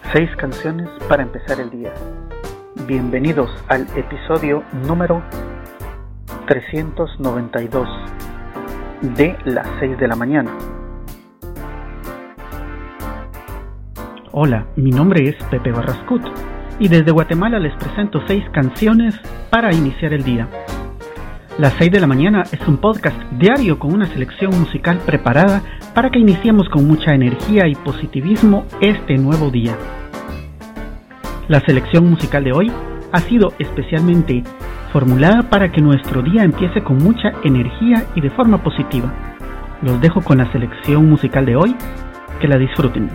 6 canciones para empezar el día. Bienvenidos al episodio número 392 de las 6 de la mañana. Hola, mi nombre es Pepe Barrascut y desde Guatemala les presento 6 canciones para iniciar el día. Las 6 de la mañana es un podcast diario con una selección musical preparada para que iniciemos con mucha energía y positivismo este nuevo día. La selección musical de hoy ha sido especialmente formulada para que nuestro día empiece con mucha energía y de forma positiva. Los dejo con la selección musical de hoy, que la disfruten.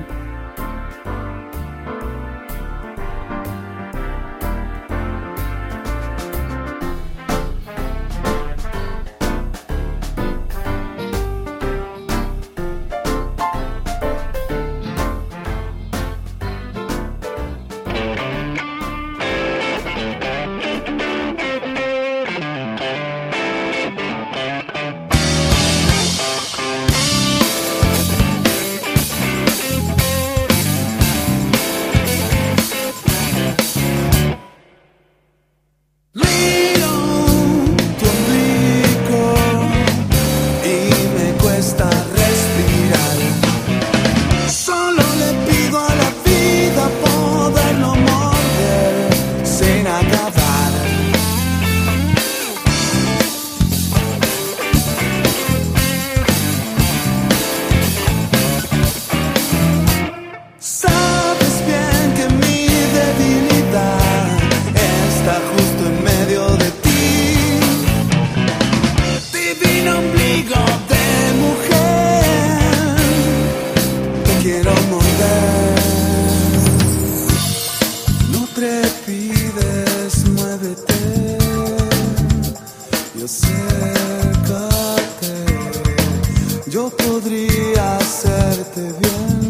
Yo podría hacerte bien.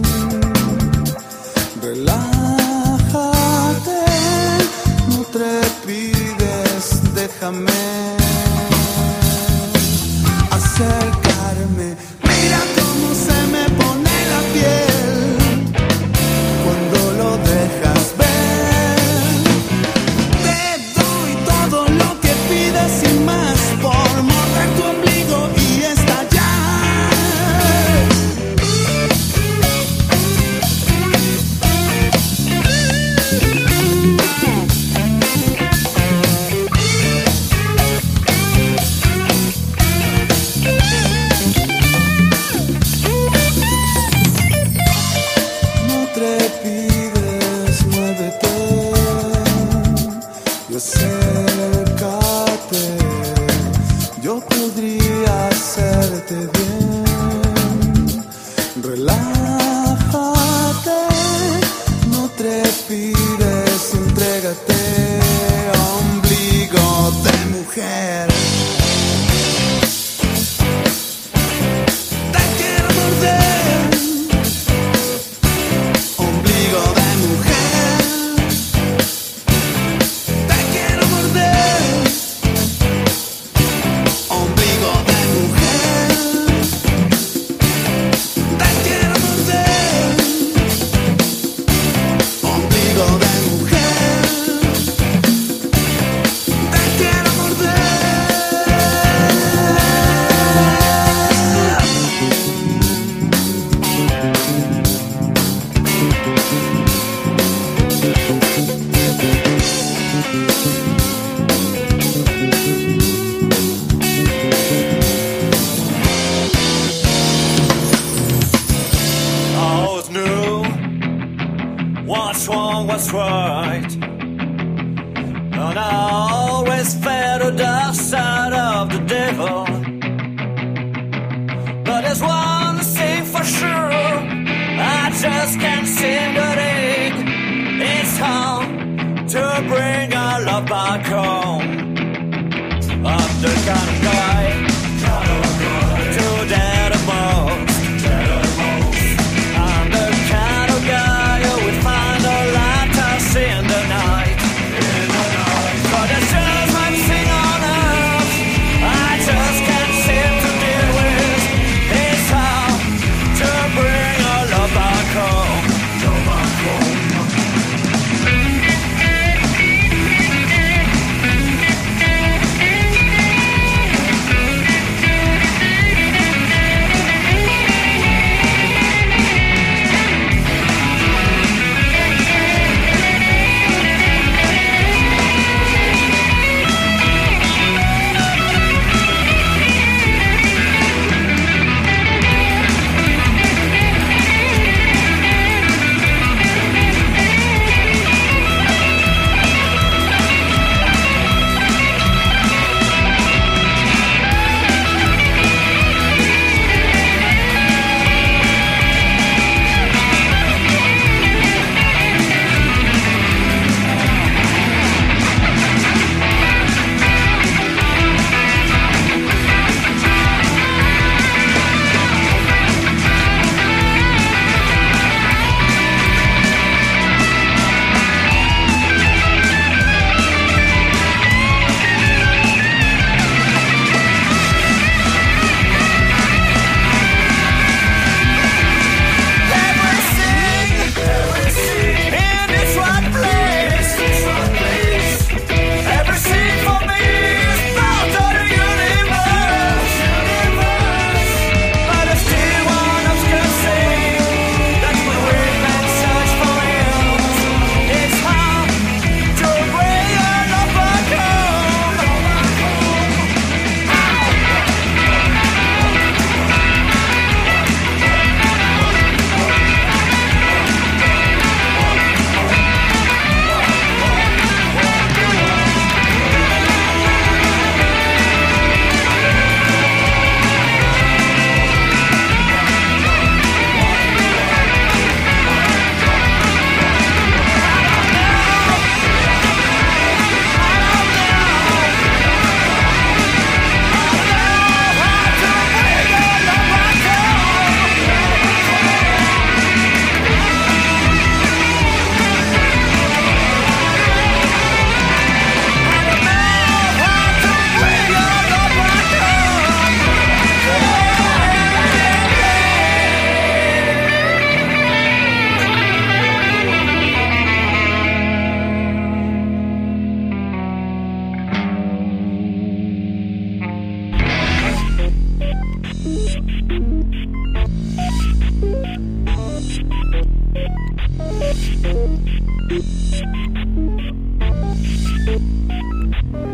Relájate, no trepides, déjame acercarme. Mira cómo se me pone la piel cuando lo dejas ver. Te doy todo lo que pides y más por morder tu ombligo y estallar. Acércate, yo podría hacerte bien. Relájate, no trepides, entrégate, ombligo de mujer. Te quiero morder, ombligo de mujer. What's wrong, what's right? And I always fell to the side of the devil. But there's one thing for sure, I just can't seem to think. It's hard to bring our love back home. I'm the kind of guy to dare the most. I'm the kind of guy who would find a lighthouse in the night. But there's just one thing on earth I just can't seem to deal with. It's how to bring our love back home.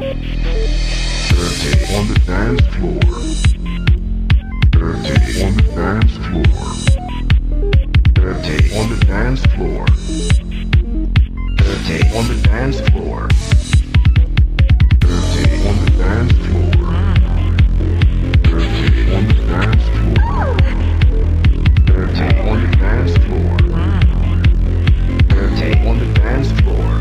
Dirty on the dance floor. Dirty on the dance floor. Dirty on the dance floor. Dirty on the dance floor. Dirty on the dance floor. Dirty on the dance floor. Dirty on the dance floor. Dirty on the dance floor.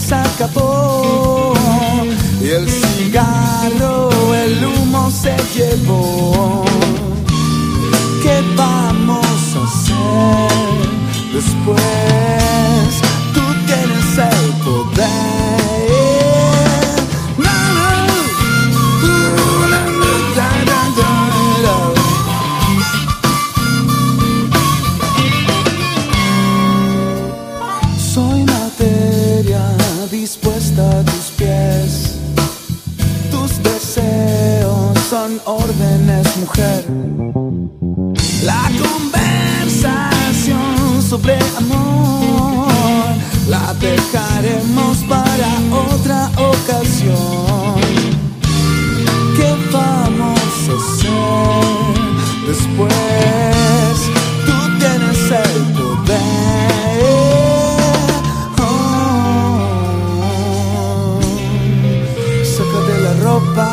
se acabó y el cigarro, el humo se llevó. ¿Qué vamos a hacer después? Tú tienes el poder. Soy materia dispuesta a tus pies. Tus deseos son órdenes, mujer. La conversación sobre amor la dejaremos para otra ocasión. ¿Qué vamos a hacer después? Tú tienes el poder. Sácate la ropa.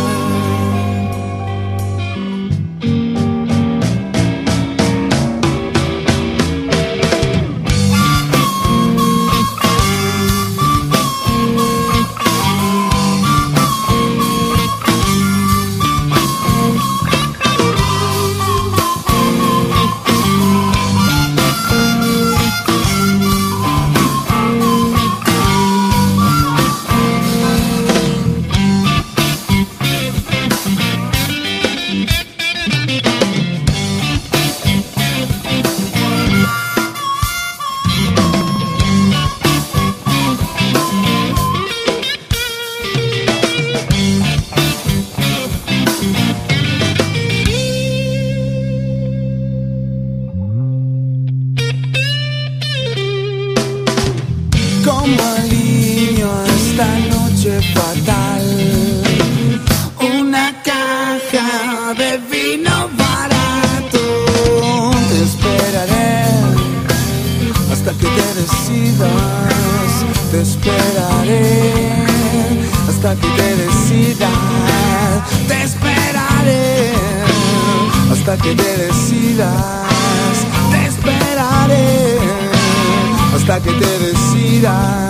Como alivio a esta noche fatal, una caja de vino barato. Te esperaré hasta que te decidas. Te esperaré hasta que te decidas. Te esperaré hasta que te decidas. Te esperaré hasta que te decidas.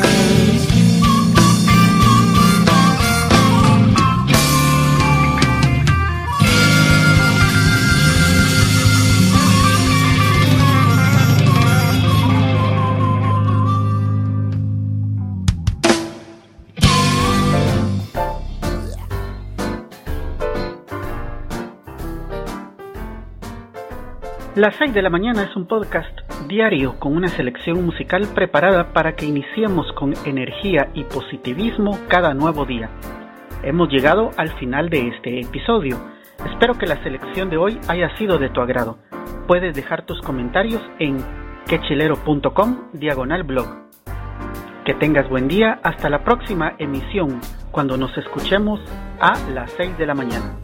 Las 6 de la mañana es un podcast diario con una selección musical preparada para que iniciemos con energía y positivismo cada nuevo día. Hemos llegado al final de este episodio. Espero que la selección de hoy haya sido de tu agrado. Puedes dejar tus comentarios en quechilero.com/blog. Que tengas buen día. Hasta la próxima emisión, cuando nos escuchemos a las 6 de la mañana.